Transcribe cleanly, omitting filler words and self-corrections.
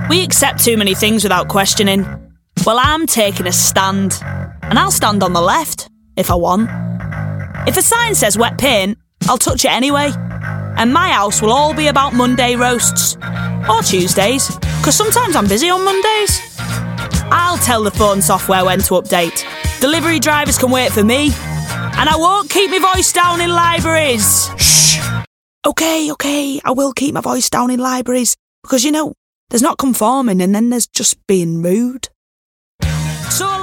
We accept too many things without questioning. Well, I'm taking a stand. And I'll stand on the left, if I want. If a sign says wet paint, I'll touch it anyway. And my house will all be about Monday roasts. Or Tuesdays, because sometimes I'm busy on Mondays. I'll tell the phone software when to update. Delivery drivers can wait for me. And I won't keep my voice down in libraries. Shh. Okay, I will keep my voice down in libraries. Because, there's not conforming and then there's just being rude. So